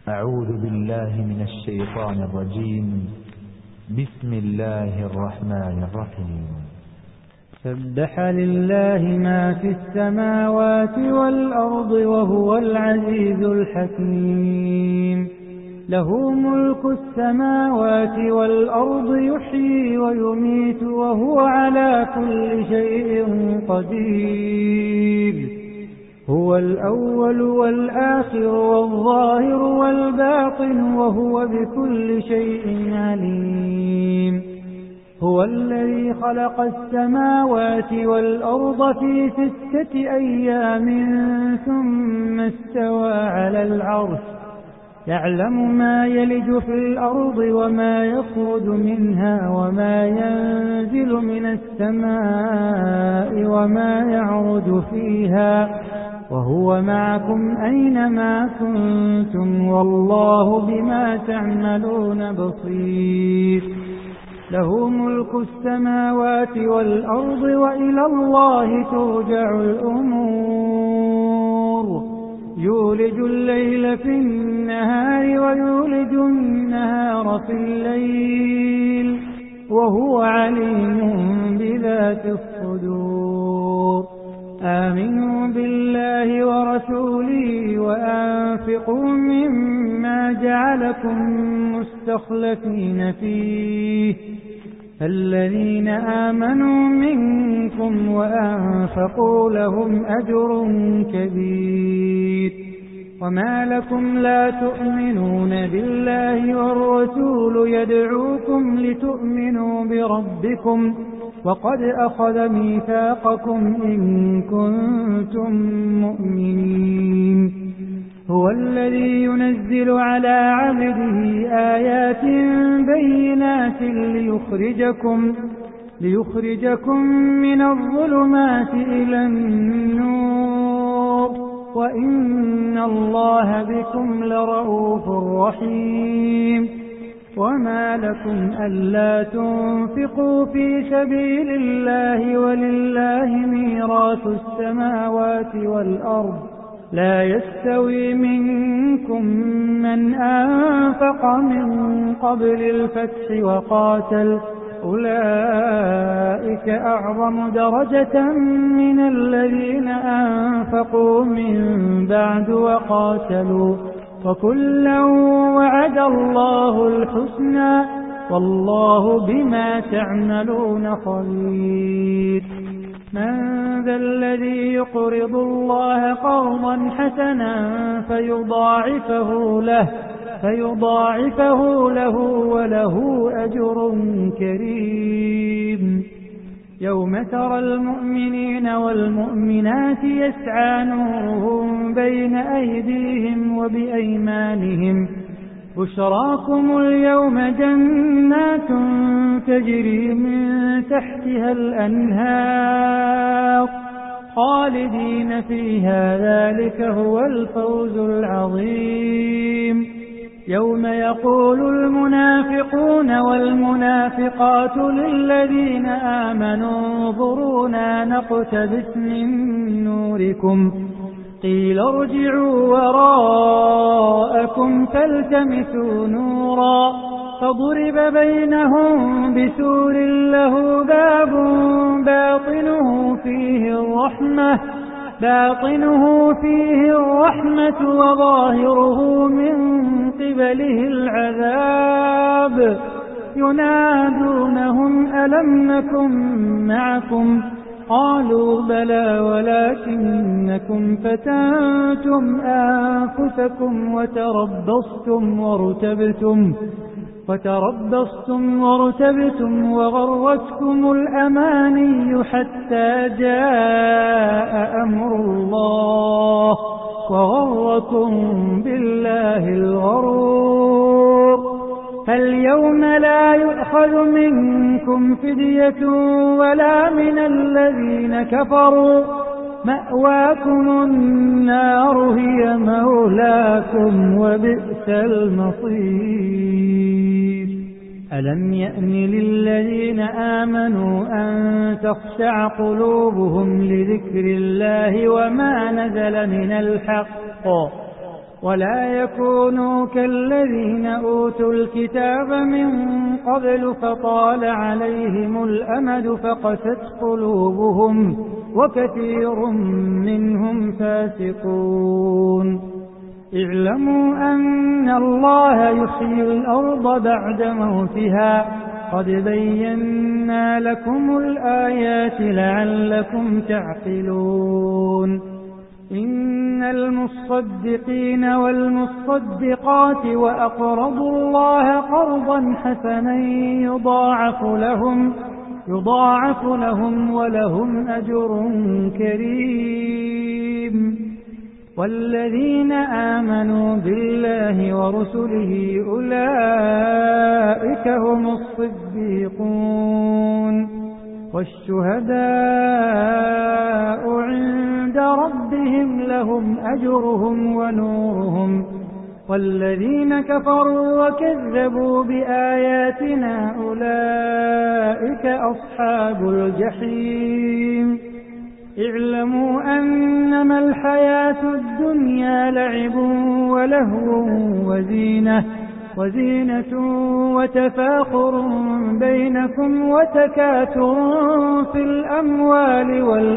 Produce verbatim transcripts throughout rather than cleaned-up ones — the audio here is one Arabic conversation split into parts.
أعوذ بالله من الشيطان الرجيم. بسم الله الرحمن الرحيم. سبح لله ما في السماوات والأرض وهو العزيز الحكيم. له ملك السماوات والأرض يحيي ويميت وهو على كل شيء قدير. هو الأول والآخر والظاهر والباطن وهو بكل شيء عليم. هو الذي خلق السماوات والأرض في ستة أيام ثم استوى على العرش يعلم ما يلج في الأرض وما يخرج منها وما ينزل من السماء وما يعرج فيها وهو معكم أينما كنتم والله بما تعملون بصير. له ملك السماوات والأرض وإلى الله ترجع الأمور. يولج الليل في النهار ويولج النهار في الليل وهو عليم بذات الصدور. آمنوا بالله ورسوله وأنفقوا مما جعلكم مستخلفين فيه. الذين آمنوا منكم وأنفقوا لهم أجر كبير. وما لكم لا تؤمنون بالله والرسول يدعوكم لتؤمنوا بربكم وقد أخذ ميثاقكم إن كنتم مؤمنين. هو الذي ينزل على عبده آيات بينات ليخرجكم, ليخرجكم من الظلمات إلى النور وإن الله بكم لرؤوف رحيم. وما لكم ألا تنفقوا في سبيل الله ولله ميراث السماوات والأرض لا يستوي منكم من أنفق من قبل الفتح وقاتل أولئك أعظم درجة من الذين أنفقوا من بعد وقاتلوا وكلا وعد الله الحسنى والله بما تعملون خبير. من ذا الذي يقرض الله قرضا حسنا فيضاعفه له, فيضاعفه له وله أجر كريم. يوم ترى المؤمنين والمؤمنات يسعى نورهم بين أيديهم وبأيمانهم بشراكم اليوم جنات تجري من تحتها الأنهار خالدين فيها ذلك هو الفوز العظيم. يوم يقول المنافقون والمنافقات للذين آمنوا انظرونا نقتبس من نوركم قيل ارجعوا وراءكم فالتمسوا نورا فضرب بينهم بسور له باب باطنه فيه الرحمة باطنه فيه الرحمة وظاهره من قبله العذاب ينادونهم ألم نكن معكم قالوا بلى ولكنكم فتنتم أنفسكم وتربصتم وارتبتم وتربصتم وارتبتم وغرتكم الأماني حتى جاء أمر الله وغركم بالله الغرور. فاليوم لا يؤخذ منكم فدية ولا من الذين كفروا مأواكم النار هي مولاكم وبئس المصير. ألم يأن للذين آمنوا أن تخشع قلوبهم لذكر الله وما نزل من الحق ولا يكونوا كالذين أوتوا الكتاب من قبل فطال عليهم الأمد فقست قلوبهم وكثير منهم فاسقون. اعلموا أن الله يحيي الأرض بعد موتها قد بينا لكم الآيات لعلكم تعقلون. إن المصدقين والمصدقات وأقرضوا الله قرضا حسنا يضاعف لهم يضاعف لهم ولهم أجر كريم. والذين آمنوا بالله ورسله أولئك هم الصديقون والشهداء عند ربهم لهم أجرهم ونورهم. والذين كفروا وكذبوا بآياتنا أولئك أصحاب الجحيم. اعلموا أنما الحياة الدنيا لعب ولهو وزينة وزينة وتفاخر بينكم وتكاثر في الأموال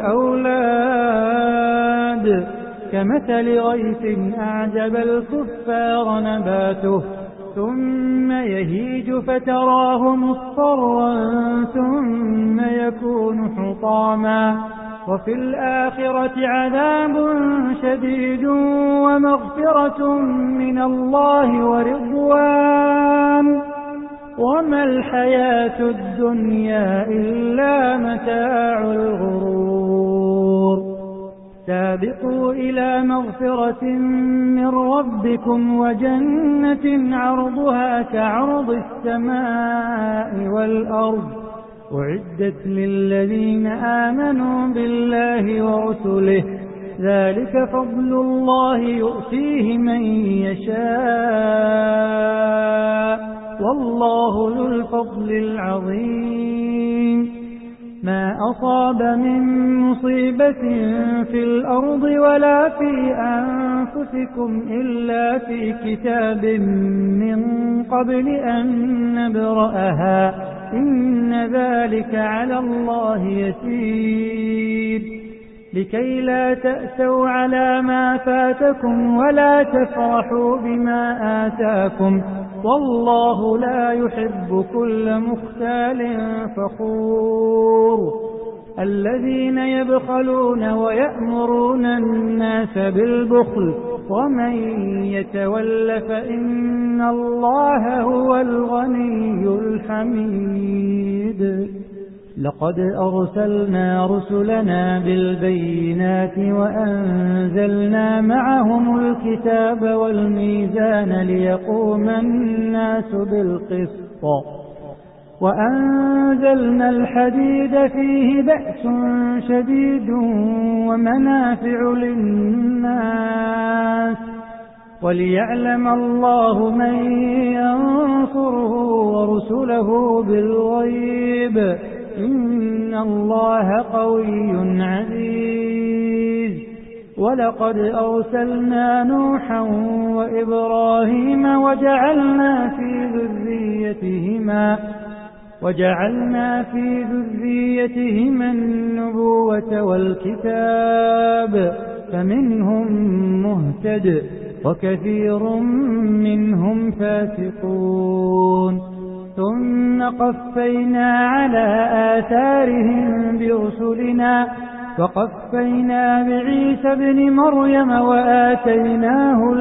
والأولاد كمثل غيث أعجب الكفار نباته ثم يهيج فتراه مصفرا ثم يكون حطاما وفي الآخرة عذاب شديد ومغفرة من الله ورضوان وما الحياة الدنيا إلا متاع الغرور. سابقوا إلى مغفرة من ربكم وجنة عرضها كعرض السماء والأرض أعدت للذين آمنوا بالله ورسله ذلك فضل الله يؤتيه من يشاء والله ذو الفضل العظيم. ما أصاب من مصيبة في الأرض ولا في أنفسكم إلا في كتاب من قبل أن نبرأها إن ذلك على الله يسير. لكي لا تأسوا على ما فاتكم ولا تفرحوا بما آتاكم والله لا يحب كل مختال فخور. الذين يبخلون ويأمرون الناس بالبخل ومن يتول فإن الله هو الغني الحميد. لقد أرسلنا رسلنا بالبينات وأنزلنا معهم الكتاب والميزان ليقوم الناس بالقسط وأنزلنا الحديد فيه بأس شديد ومنافع للناس وليعلم الله من ينصره ورسله بالغيب إن الله قوي عزيز. ولقد أرسلنا نوحا وإبراهيم وجعلنا في ذريتهما وجعلنا في ذريتهما النبوة والكتاب فمنهم مهتد وكثير منهم فاسقون. ثم قفينا على آثارهم برسلنا وقفينا بعيسى ابن مريم وآتيناه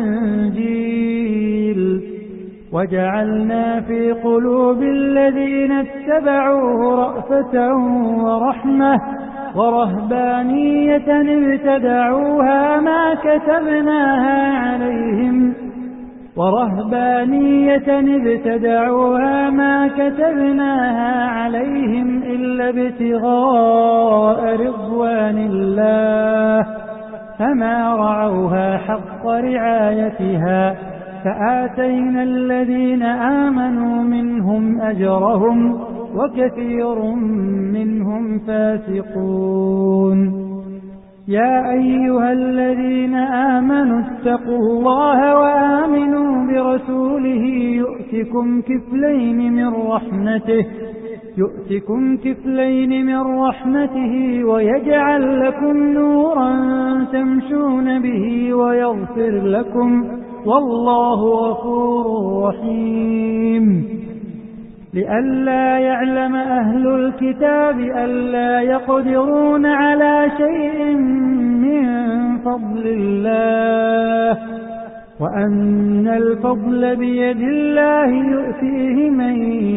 الإنجيل وجعلنا في قلوب الذين اتبعوه رأفة ورحمة ورهبانية ابتدعوها ما كتبناها عليهم ورهبانية ابتدعوها ما كتبناها عليهم إلا ابتغاء رضوان الله فما رعوها حق رعايتها فآتينا الذين آمنوا منهم أجرهم وكثير منهم فاسقون. يا أيها الذين آمنوا اتقوا الله وآمنوا برسوله يؤتكم كفلين من رحمته يؤتكم كفلين من رحمته ويجعل لكم نورا تمشون به ويغفر لكم والله غفور رحيم لئلا يعلم أهل الكتاب ألا يقدرون على شيء من فضل الله وأن الفضل بيد الله يؤتيه من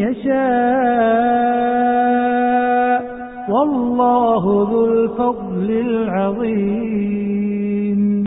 يشاء والله ذو الفضل العظيم.